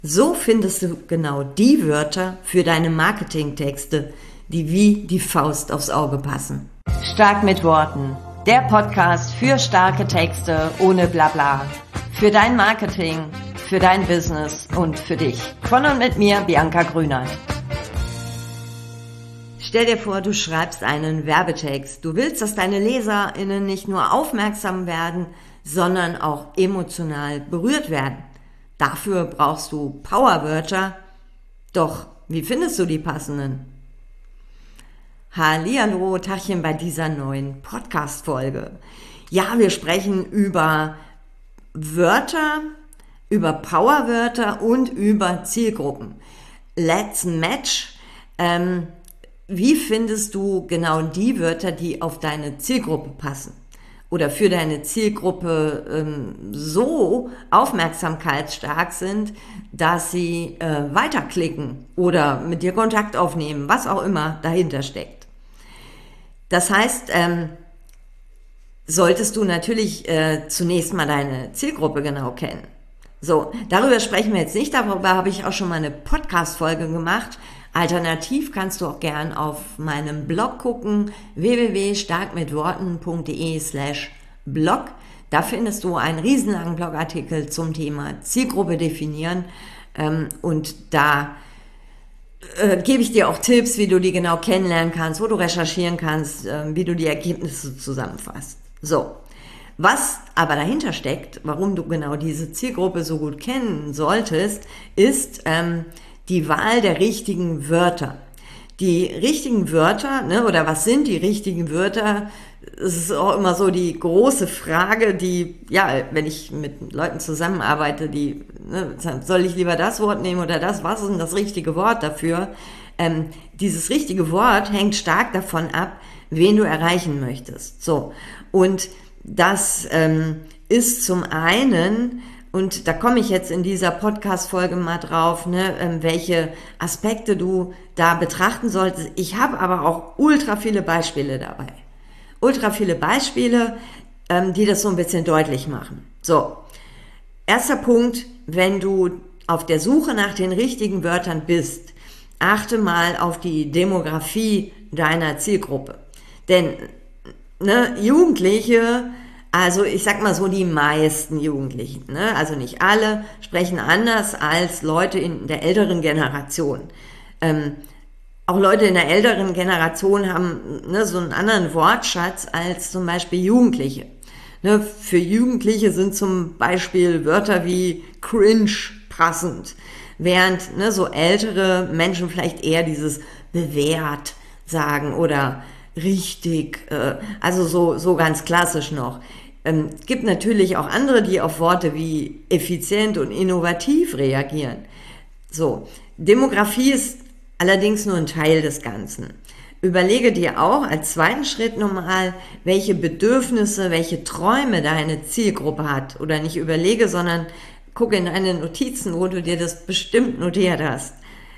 So findest du genau die Wörter für deine Marketingtexte, die wie die Faust aufs Auge passen. Stark mit Worten. Der Podcast für starke Texte ohne Blabla. Für dein Marketing, für dein Business und für dich. Von und mit mir, Bianca Grünert. Stell dir vor, du schreibst einen Werbetext. Du willst, dass deine LeserInnen nicht nur aufmerksam werden, sondern auch emotional berührt werden. Dafür brauchst du Powerwörter. Doch, wie findest du die passenden? Hallihallo, Tachchen bei dieser neuen Podcast-Folge. Ja, wir sprechen über Wörter, über Powerwörter und über Zielgruppen. Let's match. Wie findest du genau die Wörter, die auf deine Zielgruppe passen? Oder für deine Zielgruppe so aufmerksamkeitsstark sind, dass sie weiterklicken oder mit dir Kontakt aufnehmen, was auch immer dahinter steckt. Das heißt, solltest du natürlich zunächst mal deine Zielgruppe genau kennen. So, darüber sprechen wir jetzt nicht, darüber habe ich auch schon mal eine Podcast-Folge gemacht. Alternativ kannst du auch gern auf meinem Blog gucken, www.starkmitworten.de/blog. Da findest du einen riesenlangen Blogartikel zum Thema Zielgruppe definieren und da gebe ich dir auch Tipps, wie du die genau kennenlernen kannst, wo du recherchieren kannst, wie du die Ergebnisse zusammenfasst. So, was aber dahinter steckt, warum du genau diese Zielgruppe so gut kennen solltest, ist die Wahl der richtigen Wörter. Die richtigen Wörter, oder was sind die richtigen Wörter? Es ist auch immer so die große Frage, die, wenn ich mit Leuten zusammenarbeite, soll ich lieber das Wort nehmen oder das? Was ist denn das richtige Wort dafür? Dieses richtige Wort hängt stark davon ab, wen du erreichen möchtest. So. Und das ist zum einen, und da komme ich jetzt in dieser Podcast-Folge mal drauf, welche Aspekte du da betrachten solltest. Ich habe aber auch ultra viele Beispiele dabei. Ultra viele Beispiele, die das so ein bisschen deutlich machen. So, erster Punkt, wenn du auf der Suche nach den richtigen Wörtern bist, achte mal auf die Demografie deiner Zielgruppe. Denn Jugendliche, also ich sag mal so, die meisten Jugendlichen, also nicht alle, sprechen anders als Leute in der älteren Generation. Auch Leute in der älteren Generation haben so einen anderen Wortschatz als zum Beispiel Jugendliche. Für Jugendliche sind zum Beispiel Wörter wie cringe passend, während so ältere Menschen vielleicht eher dieses bewährt sagen oder richtig, also so ganz klassisch noch. Es gibt natürlich auch andere, die auf Worte wie effizient und innovativ reagieren. So, Demografie ist allerdings nur ein Teil des Ganzen. Überlege dir auch als zweiten Schritt nochmal, welche Bedürfnisse, welche Träume deine Zielgruppe hat. Oder nicht überlege, sondern gucke in deine Notizen, wo du dir das bestimmt notiert hast.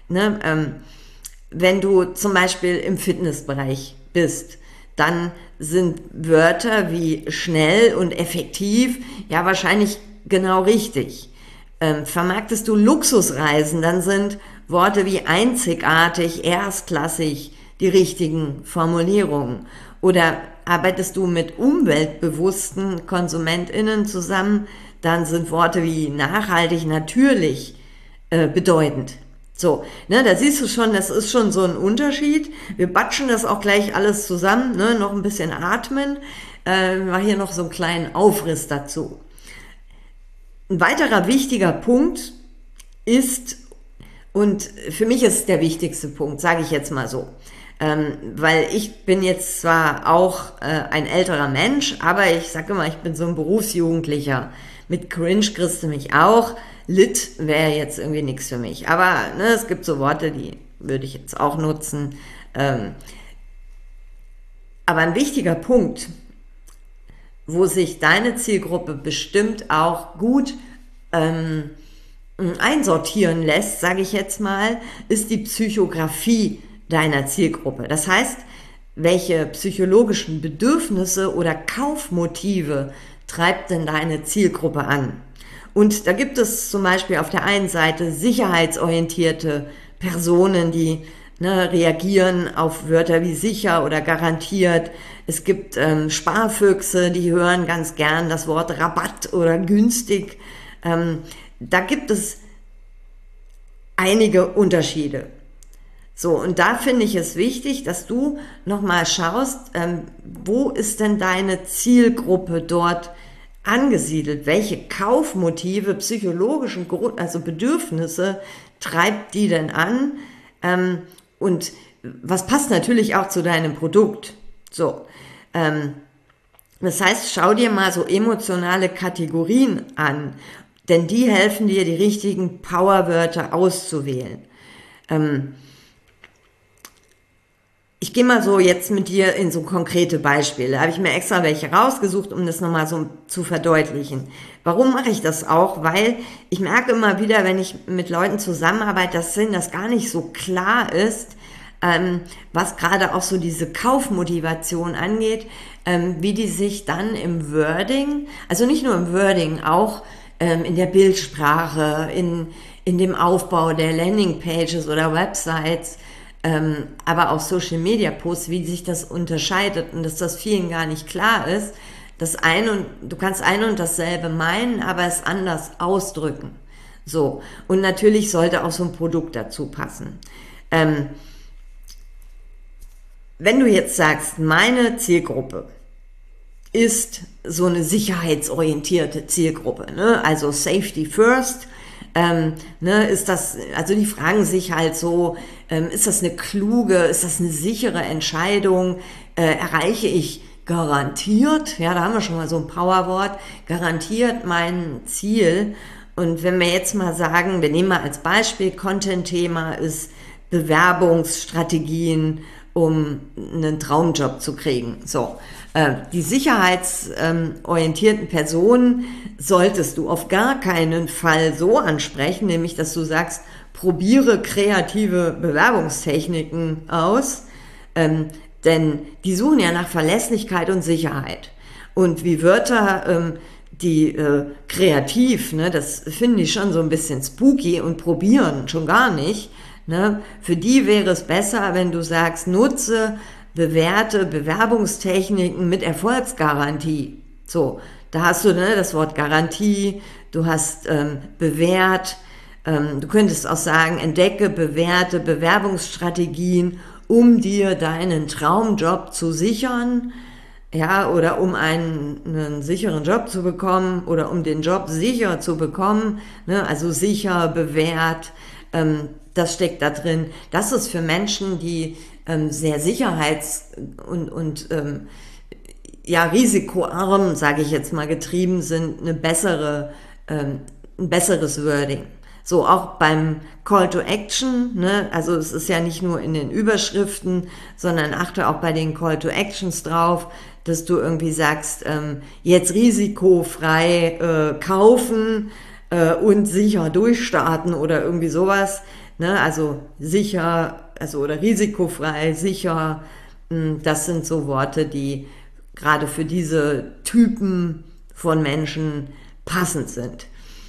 Wenn du zum Beispiel im Fitnessbereich bist, dann sind Wörter wie schnell und effektiv ja wahrscheinlich genau richtig. Vermarktest du Luxusreisen, dann sind Worte wie einzigartig, erstklassig die richtigen Formulierungen. Oder arbeitest du mit umweltbewussten KonsumentInnen zusammen, dann sind Worte wie nachhaltig, natürlich bedeutend. So, da siehst du schon, das ist schon so ein Unterschied. Wir batschen das auch gleich alles zusammen, noch ein bisschen atmen. War hier noch so einen kleinen Aufriss dazu. Ein weiterer wichtiger Punkt ist, und für mich ist der wichtigste Punkt, sage ich jetzt mal so, weil ich bin jetzt zwar auch ein älterer Mensch, aber ich sage immer, ich bin so ein Berufsjugendlicher. Mit cringe kriegst du mich auch. Lit wäre jetzt irgendwie nichts für mich. Aber es gibt so Worte, die würde ich jetzt auch nutzen. Aber ein wichtiger Punkt, wo sich deine Zielgruppe bestimmt auch gut einsortieren lässt, sage ich jetzt mal, ist die Psychografie deiner Zielgruppe. Das heißt, welche psychologischen Bedürfnisse oder Kaufmotive treibt denn deine Zielgruppe an? Und da gibt es zum Beispiel auf der einen Seite sicherheitsorientierte Personen, die reagieren auf Wörter wie sicher oder garantiert. Es gibt Sparfüchse, die hören ganz gern das Wort Rabatt oder günstig. Da gibt es einige Unterschiede. So, und da finde ich es wichtig, dass du nochmal schaust, wo ist denn deine Zielgruppe dort angesiedelt? Welche Kaufmotive, psychologischen also Bedürfnisse treibt die denn an? Und was passt natürlich auch zu deinem Produkt? So, das heißt, schau dir mal so emotionale Kategorien an, denn die helfen dir, die richtigen Powerwörter auszuwählen. Ich gehe mal so jetzt mit dir in so konkrete Beispiele. Da habe ich mir extra welche rausgesucht, um das nochmal so zu verdeutlichen. Warum mache ich das auch? Weil ich merke immer wieder, wenn ich mit Leuten zusammenarbeite, dass denen das gar nicht so klar ist, was gerade auch so diese Kaufmotivation angeht, wie die sich dann im Wording, also nicht nur im Wording, auch in der Bildsprache, in dem Aufbau der Landingpages oder Websites, aber auch Social Media Posts, wie sich das unterscheidet und dass das vielen gar nicht klar ist. Du kannst ein und dasselbe meinen, aber es anders ausdrücken. So. Und natürlich sollte auch so ein Produkt dazu passen. Wenn du jetzt sagst, meine Zielgruppe ist so eine sicherheitsorientierte Zielgruppe, also Safety First, ist das, also die fragen sich halt so, ist das eine kluge, ist das eine sichere Entscheidung, erreiche ich garantiert, ja, da haben wir schon mal so ein Powerwort, garantiert mein Ziel. Und wenn wir jetzt mal sagen, wir nehmen mal als Beispiel, Content-Thema ist Bewerbungsstrategien, um einen Traumjob zu kriegen. So, die sicherheitsorientierten Personen solltest du auf gar keinen Fall so ansprechen, nämlich dass du sagst, probiere kreative Bewerbungstechniken aus, denn die suchen ja nach Verlässlichkeit und Sicherheit. Und wie Wörter, die kreativ, das finden die schon so ein bisschen spooky und probieren schon gar nicht. Für die wäre es besser, wenn du sagst, nutze bewährte Bewerbungstechniken mit Erfolgsgarantie. So, da hast du das Wort Garantie, du hast bewährt, du könntest auch sagen, entdecke bewährte Bewerbungsstrategien, um dir deinen Traumjob zu sichern, ja, oder um einen sicheren Job zu bekommen oder um den Job sicher zu bekommen, also sicher, bewährt, das steckt da drin. Das ist für Menschen, die sehr und risikoarm, sage ich jetzt mal, getrieben sind, ein besseres Wording. So, auch beim Call to Action, also es ist ja nicht nur in den Überschriften, sondern achte auch bei den Call to Actions drauf, dass du irgendwie sagst, jetzt risikofrei kaufen und sicher durchstarten oder irgendwie sowas. Also sicher, oder risikofrei, sicher, das sind so Worte, die gerade für diese Typen von Menschen passend sind.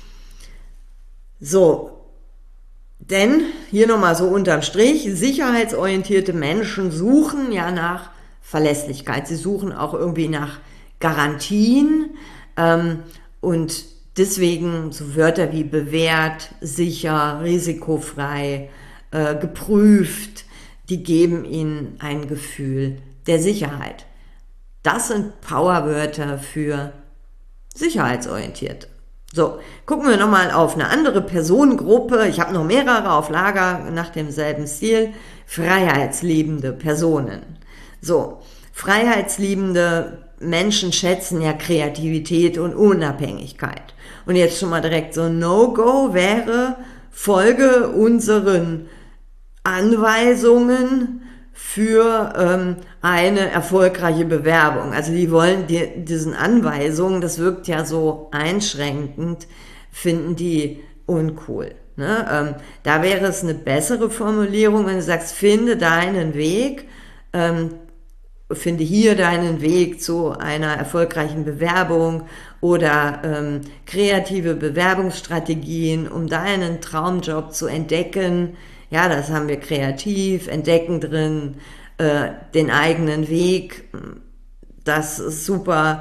So, denn hier nochmal so unterm Strich, sicherheitsorientierte Menschen suchen ja nach Verlässlichkeit, sie suchen auch irgendwie nach Garantien und deswegen so Wörter wie bewährt, sicher, risikofrei, geprüft, die geben ihnen ein Gefühl der Sicherheit. Das sind Powerwörter für sicherheitsorientiert. So, gucken wir nochmal auf eine andere Personengruppe. Ich habe noch mehrere auf Lager nach demselben Stil. Freiheitsliebende Personen. So, freiheitsliebende Menschen schätzen ja Kreativität und Unabhängigkeit. Und jetzt schon mal direkt so ein No-Go wäre, folge unseren Anweisungen für eine erfolgreiche Bewerbung. Also die wollen diesen Anweisungen, das wirkt ja so einschränkend, finden die uncool. Da wäre es eine bessere Formulierung, wenn du sagst, finde deinen Weg finde hier deinen Weg zu einer erfolgreichen Bewerbung oder kreative Bewerbungsstrategien, um deinen Traumjob zu entdecken. Ja, das haben wir kreativ, entdecken drin, den eigenen Weg, das ist super.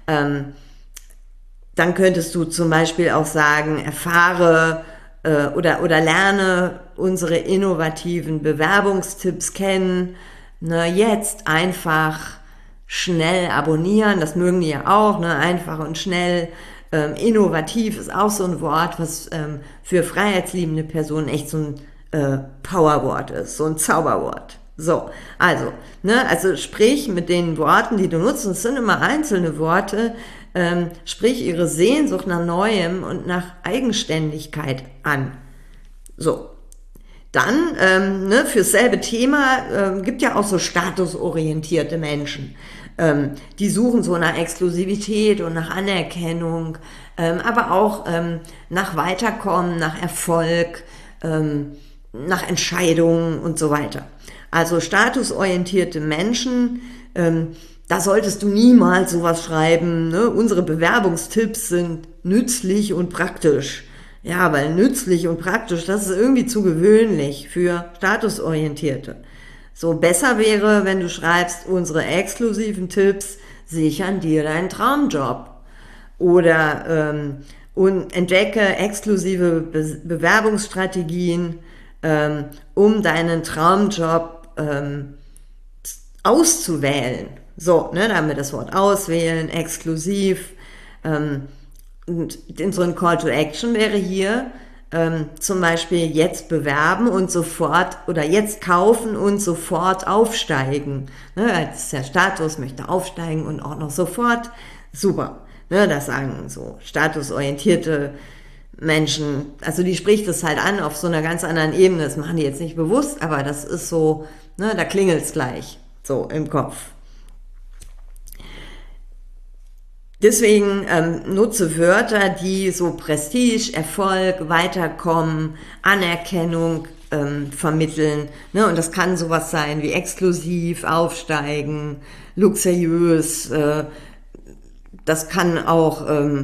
Dann könntest du zum Beispiel auch sagen, erfahre oder lerne unsere innovativen Bewerbungstipps kennen. Ne, jetzt einfach schnell abonnieren, das mögen die ja auch, ne, einfach und schnell. Innovativ ist auch so ein Wort, was für freiheitsliebende Personen echt so ein Powerwort ist, so ein Zauberwort. So, also sprich mit den Worten, die du nutzt, und es sind immer einzelne Worte, sprich ihre Sehnsucht nach Neuem und nach Eigenständigkeit an. So, dann, fürs selbe Thema, gibt ja auch so statusorientierte Menschen. Die suchen so nach Exklusivität und nach Anerkennung, aber auch nach Weiterkommen, nach Erfolg, nach Entscheidungen und so weiter. Also statusorientierte Menschen, da solltest du niemals sowas schreiben, ne? Unsere Bewerbungstipps sind nützlich und praktisch. Ja, weil nützlich und praktisch, das ist irgendwie zu gewöhnlich für Statusorientierte. So, besser wäre, wenn du schreibst, unsere exklusiven Tipps sichern dir deinen Traumjob. Oder und entdecke exklusive Bewerbungsstrategien, um deinen Traumjob auszuwählen. So, ne, da haben wir das Wort auswählen, exklusiv. Und so ein Call to Action wäre hier zum Beispiel jetzt bewerben und sofort oder jetzt kaufen und sofort aufsteigen. Ne, das ist der Status, möchte aufsteigen und auch noch sofort. Super. Ne, das sagen so statusorientierte Menschen, also die spricht es halt an auf so einer ganz anderen Ebene, das machen die jetzt nicht bewusst, aber das ist so, ne, da klingelt's gleich, so im Kopf. Deswegen nutze Wörter, die so Prestige, Erfolg, Weiterkommen, Anerkennung vermitteln, ne, und das kann sowas sein wie exklusiv, aufsteigen, luxuriös, das kann auch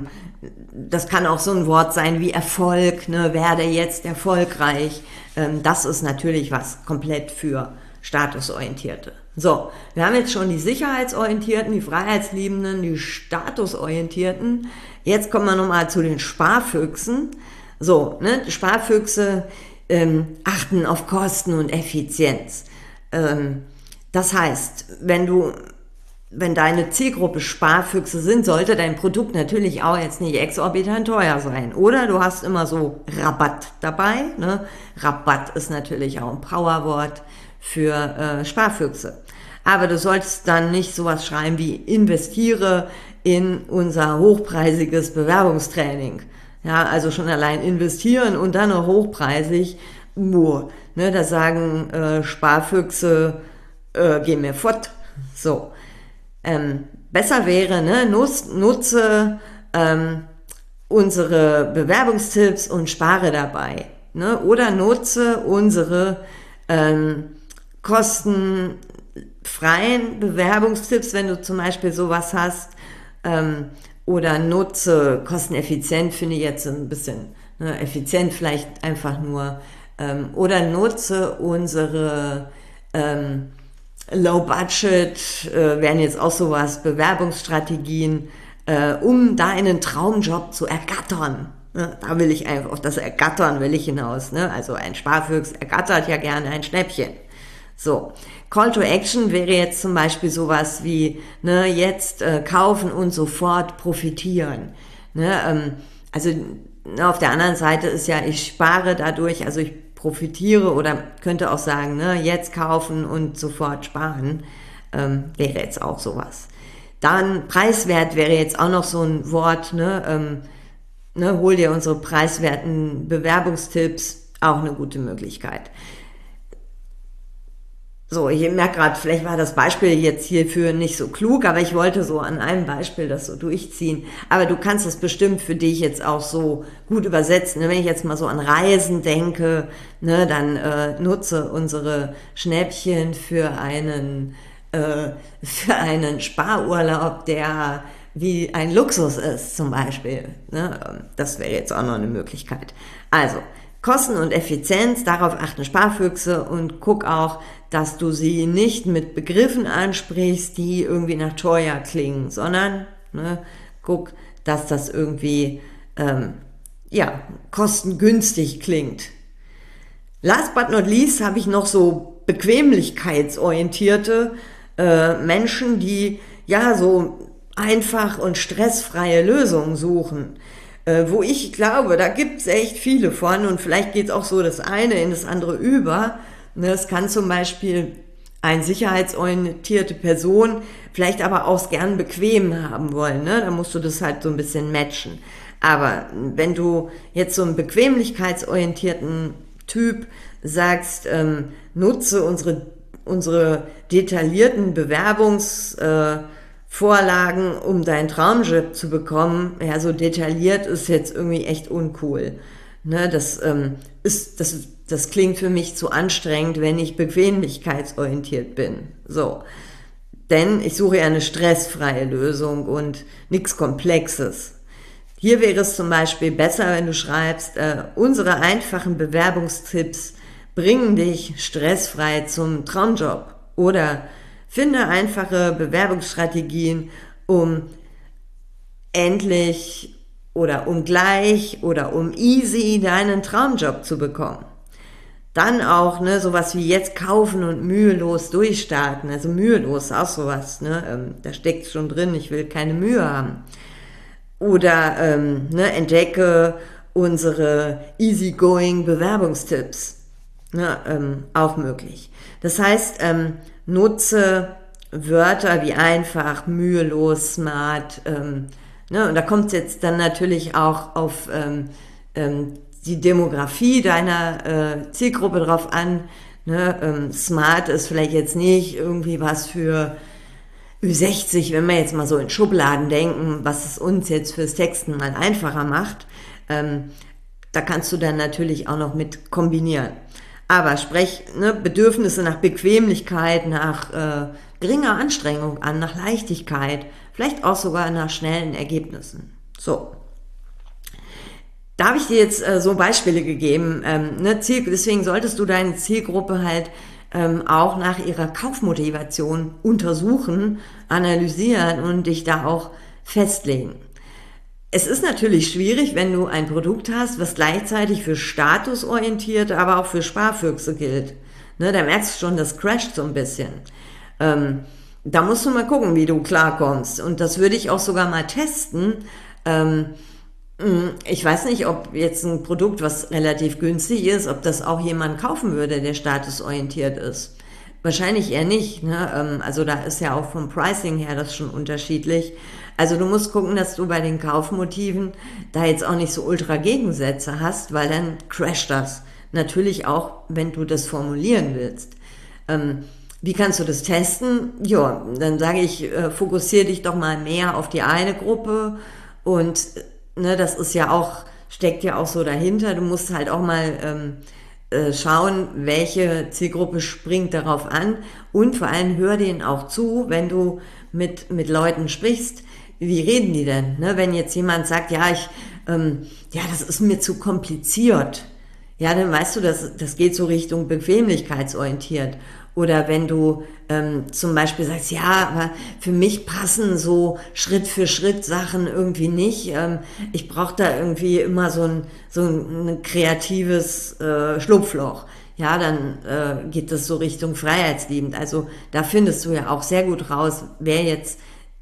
so ein Wort sein wie Erfolg, ne, werde jetzt erfolgreich. Das ist natürlich was komplett für Statusorientierte. So, wir haben jetzt schon die Sicherheitsorientierten, die Freiheitsliebenden, die Statusorientierten. Jetzt kommen wir nochmal zu den Sparfüchsen. So, ne, die Sparfüchse achten auf Kosten und Effizienz. Das heißt, wenn deine Zielgruppe Sparfüchse sind, sollte dein Produkt natürlich auch jetzt nicht exorbitant teuer sein. Oder du hast immer so Rabatt dabei. Ne? Rabatt ist natürlich auch ein Powerwort für Sparfüchse. Aber du solltest dann nicht sowas schreiben wie investiere in unser hochpreisiges Bewerbungstraining. Ja, also schon allein investieren und dann noch hochpreisig. Ne, da sagen Sparfüchse, geh mir fort. So. Besser wäre, ne, nutze unsere Bewerbungstipps und spare dabei. Ne? Oder nutze unsere kostenfreien Bewerbungstipps, wenn du zum Beispiel sowas hast. Oder nutze kosteneffizient, finde ich jetzt ein bisschen, ne, effizient vielleicht einfach nur. Oder nutze unsere Low Budget, wären jetzt auch sowas, Bewerbungsstrategien, um deinen Traumjob zu ergattern. Ne? Da will ich einfach, auf das Ergattern will ich hinaus. Ne? Also ein Sparfüchs ergattert ja gerne ein Schnäppchen. So, Call to Action wäre jetzt zum Beispiel sowas wie, ne, jetzt kaufen und sofort profitieren. Ne? Also auf der anderen Seite ist ja, ich spare dadurch, also ich profitiere oder könnte auch sagen, ne, jetzt kaufen und sofort sparen, wäre jetzt auch sowas. Dann preiswert wäre jetzt auch noch so ein Wort, ne, hol dir unsere preiswerten Bewerbungstipps, auch eine gute Möglichkeit. So, ich merke gerade, vielleicht war das Beispiel jetzt hierfür nicht so klug, aber ich wollte so an einem Beispiel das so durchziehen. Aber du kannst das bestimmt für dich jetzt auch so gut übersetzen. Wenn ich jetzt mal so an Reisen denke, ne, dann nutze unsere Schnäppchen für einen für einen Sparurlaub, der wie ein Luxus ist zum Beispiel. Ne? Das wäre jetzt auch noch eine Möglichkeit. Also Kosten und Effizienz, darauf achten Sparfüchse, und guck auch, dass du sie nicht mit Begriffen ansprichst, die irgendwie nach teuer klingen, sondern guck, dass das irgendwie kostengünstig klingt. Last but not least habe ich noch so bequemlichkeitsorientierte Menschen, die so einfach und stressfreie Lösungen suchen. Wo ich glaube, da gibt es echt viele von, und vielleicht geht auch so das eine in das andere über. Es kann zum Beispiel eine sicherheitsorientierte Person vielleicht aber auch gern bequem haben wollen. Ne? Da musst du das halt so ein bisschen matchen. Aber wenn du jetzt so einen bequemlichkeitsorientierten Typ sagst, nutze unsere detaillierten Bewerbungsvorlagen, um deinen Traumjob zu bekommen, so detailliert ist jetzt irgendwie echt uncool. Ne, das klingt für mich zu anstrengend, wenn ich bequemlichkeitsorientiert bin. So. Denn ich suche ja eine stressfreie Lösung und nichts Komplexes. Hier wäre es zum Beispiel besser, wenn du schreibst, unsere einfachen Bewerbungstipps bringen dich stressfrei zum Traumjob. Oder finde einfache Bewerbungsstrategien, um endlich oder um gleich oder um easy deinen Traumjob zu bekommen. Dann auch sowas wie jetzt kaufen und mühelos durchstarten. Also mühelos, auch sowas. Da steckt schon drin, ich will keine Mühe haben. Oder entdecke unsere easygoing Bewerbungstipps. Auch möglich. Das heißt, nutze Wörter wie einfach, mühelos, smart. Und da kommt es jetzt dann natürlich auch auf die Demografie deiner Zielgruppe drauf an. Smart ist vielleicht jetzt nicht irgendwie was für Ü60, wenn wir jetzt mal so in Schubladen denken, was es uns jetzt fürs Texten mal einfacher macht. Da kannst du dann natürlich auch noch mit kombinieren. Aber sprech Bedürfnisse nach Bequemlichkeit, nach geringer Anstrengung an, nach Leichtigkeit, vielleicht auch sogar nach schnellen Ergebnissen. So. Da habe ich dir jetzt so Beispiele gegeben. Deswegen solltest du deine Zielgruppe halt auch nach ihrer Kaufmotivation untersuchen, analysieren und dich da auch festlegen. Es ist natürlich schwierig, wenn du ein Produkt hast, was gleichzeitig für statusorientierte, aber auch für Sparfüchse gilt. Da merkst du schon, das crasht so ein bisschen. Da musst du mal gucken, wie du klarkommst. Und das würde ich auch sogar mal testen. Ich weiß nicht, ob jetzt ein Produkt, was relativ günstig ist, ob das auch jemand kaufen würde, der statusorientiert ist. Wahrscheinlich eher nicht. Also da ist ja auch vom Pricing her das schon unterschiedlich. Also du musst gucken, dass du bei den Kaufmotiven da jetzt auch nicht so ultra Gegensätze hast, weil dann crasht das. Natürlich auch, wenn du das formulieren willst. Wie kannst du das testen? Ja, dann sage ich, fokussiere dich doch mal mehr auf die eine Gruppe, und das ist ja auch, steckt ja auch so dahinter. Du musst halt auch mal schauen, welche Zielgruppe springt darauf an, und vor allem hör denen auch zu, wenn du mit Leuten sprichst. Wie reden die denn? Wenn jetzt jemand sagt, das ist mir zu kompliziert, dann weißt du, das geht so Richtung bequemlichkeitsorientiert. Oder wenn du zum Beispiel sagst, aber für mich passen so Schritt für Schritt Sachen irgendwie nicht. Ich brauche da irgendwie immer so ein kreatives Schlupfloch. Ja, dann geht das so Richtung freiheitsliebend. Also da findest du ja auch sehr gut raus, wer jetzt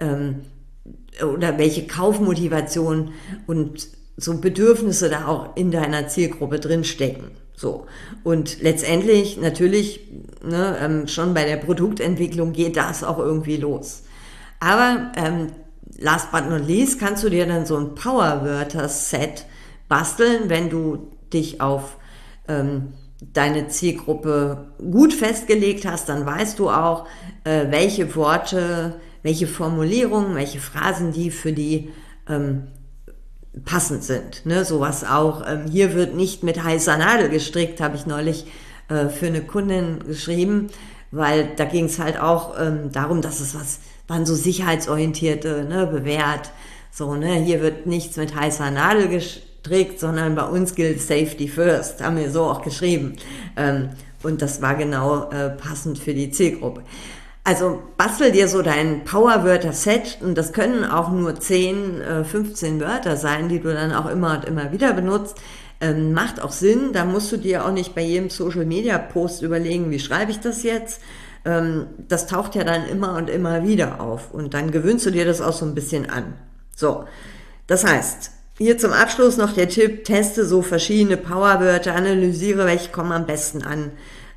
oder welche Kaufmotivation und so Bedürfnisse da auch in deiner Zielgruppe drinstecken. So. Und letztendlich natürlich, schon bei der Produktentwicklung geht das auch irgendwie los. Aber last but not least kannst du dir dann so ein Powerwörter-Set basteln, wenn du dich auf deine Zielgruppe gut festgelegt hast, dann weißt du auch, welche Worte, welche Formulierungen, welche Phrasen die für die passend sind. Sowas auch, hier wird nicht mit heißer Nadel gestrickt, habe ich neulich für eine Kundin geschrieben. weil da ging es halt auch darum, dass waren so sicherheitsorientierte, ne, bewährt, so, ne, hier wird nichts mit heißer Nadel gestrickt, sondern bei uns gilt Safety First, haben wir so auch geschrieben. Und das war genau passend für die Zielgruppe. Also bastel dir so dein Powerwörter-Set und das können auch nur 10, 15 Wörter sein, die du dann auch immer und immer wieder benutzt. Macht auch Sinn, da musst du dir auch nicht bei jedem Social-Media-Post überlegen, wie schreibe ich das jetzt. Das taucht ja dann immer und immer wieder auf und dann gewöhnst du dir das auch so ein bisschen an. So, das heißt, hier zum Abschluss noch der Tipp, teste so verschiedene Powerwörter, analysiere, welche kommen am besten an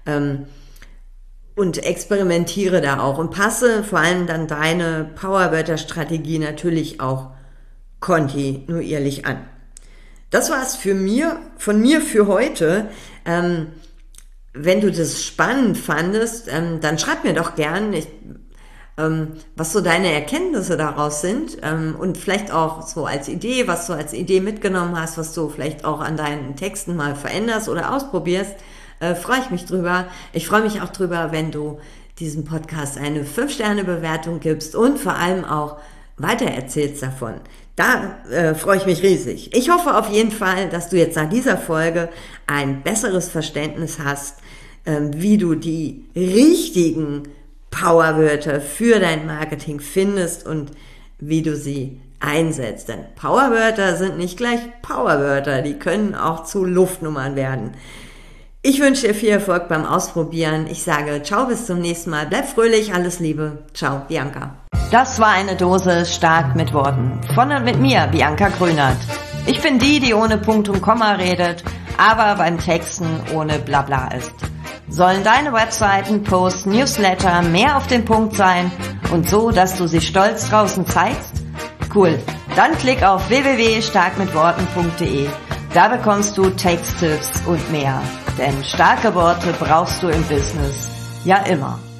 und experimentiere da auch und passe vor allem dann deine Powerwörter-Strategie natürlich auch kontinuierlich an. Das war's von mir für heute. Wenn du das spannend fandest, dann schreib mir doch gern, was so deine Erkenntnisse daraus sind und vielleicht auch so als Idee, was du als Idee mitgenommen hast, was du vielleicht auch an deinen Texten mal veränderst oder ausprobierst. Freue ich mich drüber. Ich freue mich auch drüber, wenn du diesem Podcast eine 5-Sterne-Bewertung gibst und vor allem auch weitererzählst davon. Da freue ich mich riesig. Ich hoffe auf jeden Fall, dass du jetzt nach dieser Folge ein besseres Verständnis hast, wie du die richtigen Powerwörter für dein Marketing findest und wie du sie einsetzt. Denn Powerwörter sind nicht gleich Powerwörter, die können auch zu Luftnummern werden. Ich wünsche dir viel Erfolg beim Ausprobieren. Ich sage ciao, bis zum nächsten Mal. Bleib fröhlich, alles Liebe. Ciao, Bianca. Das war eine Dose stark mit Worten. Von und mit mir, Bianca Grünert. Ich bin die ohne Punkt und Komma redet, aber beim Texten ohne Blabla ist. Sollen deine Webseiten, Posts, Newsletter mehr auf den Punkt sein und so, dass du sie stolz draußen zeigst? Cool. Dann klick auf www.starkmitworten.de. Da bekommst du Texttipps und mehr. Denn starke Worte brauchst du im Business ja immer.